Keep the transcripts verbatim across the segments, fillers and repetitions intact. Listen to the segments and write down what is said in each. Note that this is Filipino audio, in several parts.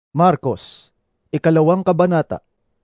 Marcos, ikalawang kabanata.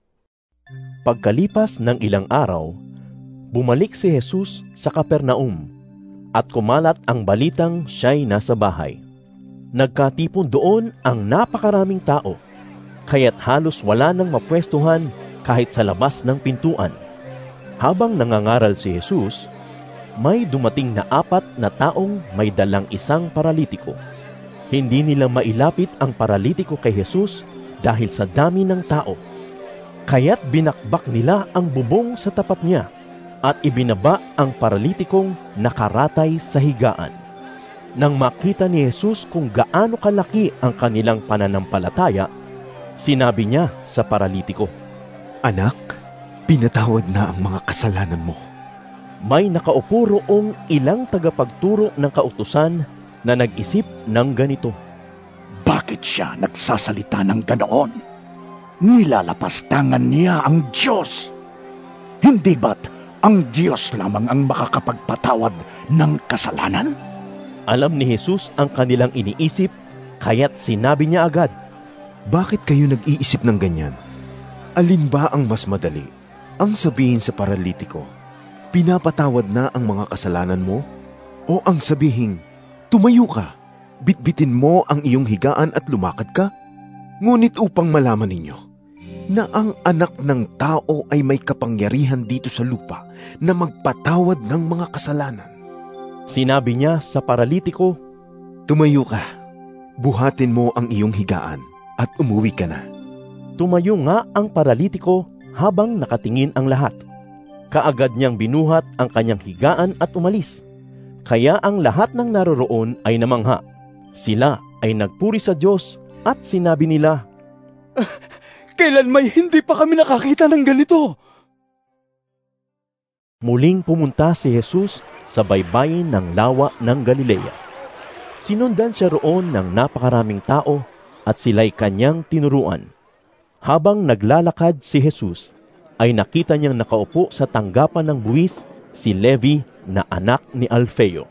Pagkalipas ng ilang araw, bumalik si Jesus sa Capernaum at kumalat ang balitang siya'y nasa bahay. Nagkatipon doon ang napakaraming tao, kaya't halos wala nang mapwestuhan kahit sa labas ng pintuan. Habang nangangaral si Jesus, may dumating na apat na taong may dalang isang paralitiko. Hindi nila mailapit ang paralitiko kay Jesus dahil sa dami ng tao. Kaya't binakbak nila ang bubong sa tapat niya at ibinaba ang paralitikong nakaratay sa higaan. Nang makita ni Jesus kung gaano kalaki ang kanilang pananampalataya, sinabi niya sa paralitiko, "Anak, pinatawad na ang mga kasalanan mo." May nakaupo roong ilang tagapagturo ng kautusan na nag-isip ng ganito, "Bakit siya nagsasalita ng ganoon? Nilalapastangan niya ang Diyos. Hindi ba't ang Diyos lamang ang makakapagpatawad ng kasalanan?" Alam ni Jesus ang kanilang iniisip, kaya't sinabi niya agad, "Bakit kayo nag-iisip ng ganyan? Alin ba ang mas madali? Ang sabihin sa paralitiko, pinapatawad na ang mga kasalanan mo? O ang sabihin, tumayo ka, bitbitin mo ang iyong higaan at lumakad ka? Ngunit upang malaman ninyo na ang anak ng tao ay may kapangyarihan dito sa lupa na magpatawad ng mga kasalanan." Sinabi niya sa paralitiko, "Tumayo ka, buhatin mo ang iyong higaan at umuwi ka na." Tumayo nga ang paralitiko habang nakatingin ang lahat. Kaagad niyang binuhat ang kanyang higaan at umalis. Kaya ang lahat ng naroroon ay namangha. Sila ay nagpuri sa Diyos at sinabi nila, "Kailan may hindi pa kami nakakita ng ganito?" Muling pumunta si Jesus sa baybayin ng lawa ng Galilea. Sinundan siya roon ng napakaraming tao at sila'y kanyang tinuruan. Habang naglalakad si Jesus, ay nakita niyang nakaupo sa tanggapan ng buwis si Levi na anak ni Alfeo.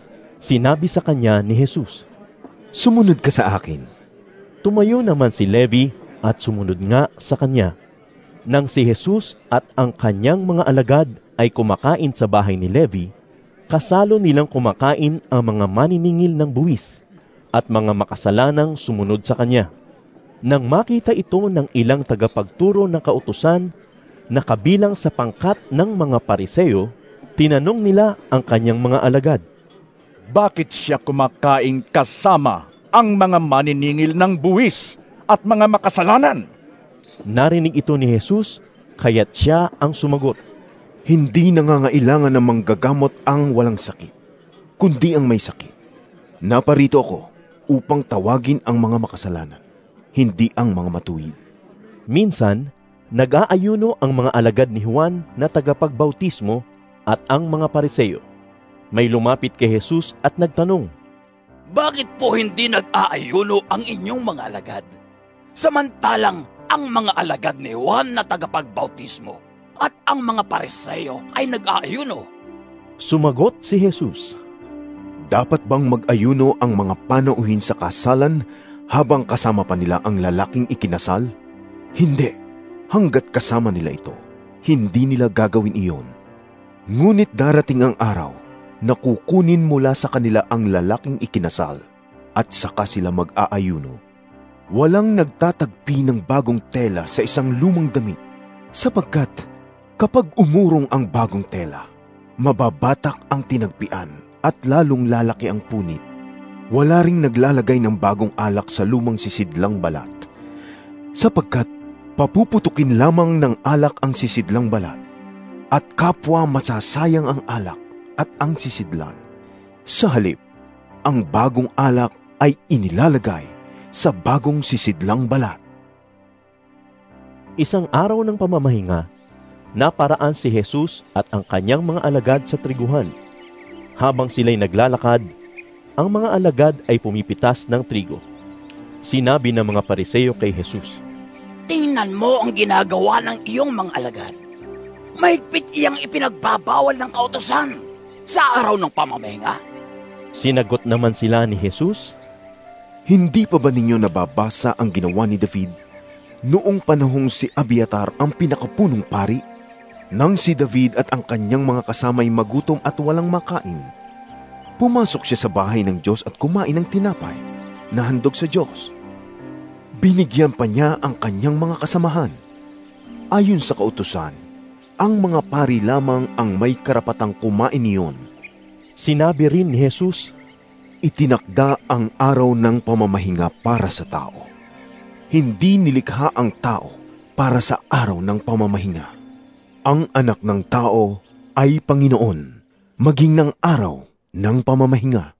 Sinabi sa kanya ni Jesus, "Sumunod ka sa akin." Tumayo naman si Levi at sumunod nga sa kanya. Nang si Jesus at ang kanyang mga alagad ay kumakain sa bahay ni Levi, kasalo nilang kumakain ang mga maniningil ng buwis at mga makasalanang sumunod sa kanya. Nang makita ito ng ilang tagapagturo ng kautusan na kabilang sa pangkat ng mga Pariseo, tinanong nila ang kanyang mga alagad, "Bakit siya kumakain kasama ang mga maniningil ng buwis at mga makasalanan?" Narinig ito ni Jesus, kaya't siya ang sumagot, "Hindi nangangailangan ng manggagamot ang walang sakit, kundi ang may sakit. Naparito ako upang tawagin ang mga makasalanan, hindi ang mga matuwid." Minsan, nag-aayuno ang mga alagad ni Juan na tagapagbautismo at ang mga Pariseo. May lumapit kay Jesus at nagtanong, "Bakit po hindi nag-aayuno ang inyong mga alagad? Samantalang ang mga alagad ni Juan na tagapagbautismo at ang mga Pariseo ay nag-aayuno." Sumagot si Jesus, "Dapat bang mag-ayuno ang mga panauhin sa kasalan habang kasama pa nila ang lalaking ikinasal? Hindi, hanggat kasama nila ito, hindi nila gagawin iyon. Ngunit darating ang araw na kukunin mula sa kanila ang lalaking ikinasal at saka sila mag-aayuno. Walang nagtatagpi ng bagong tela sa isang lumang damit, sapagkat kapag umurong ang bagong tela, mababatak ang tinagpian at lalong lalaki ang punit. Wala ring naglalagay ng bagong alak sa lumang sisidlang balat, sapagkat papuputukin lamang ng alak ang sisidlang balat, at kapwa masasayang ang alak at ang sisidlan. Sa halip, ang bagong alak ay inilalagay sa bagong sisidlang balat." Isang araw ng pamamahinga, naparaan si Jesus at ang kanyang mga alagad sa triguhan. Habang sila'y naglalakad, ang mga alagad ay pumipitas ng trigo. Sinabi ng mga Pariseo kay Jesus, "Tingnan mo ang ginagawa ng iyong mga alagad. Mahigpit iyang ipinagbabawal ng kautusan sa araw ng pamamahinga." Sinagot naman sila ni Jesus, Hindi pa ba ninyo nababasa ang ginawa ni David noong panahong si Abiatar ang pinakapunong pari? Nang si David at ang kanyang mga kasama'y magutom at walang makain, pumasok siya sa bahay ng Diyos at kumain ng tinapay na handog sa Diyos. Binigyan pa niya ang kanyang mga kasamahan. Ayon sa kautusan, ang mga pari lamang ang may karapatang kumain niyon. Sinabi rin ni Jesus, Itinakda ang araw ng pamamahinga para sa tao. Hindi nilikha ang tao para sa araw ng pamamahinga. Ang anak ng tao ay Panginoon, maging ng araw ng pamamahinga.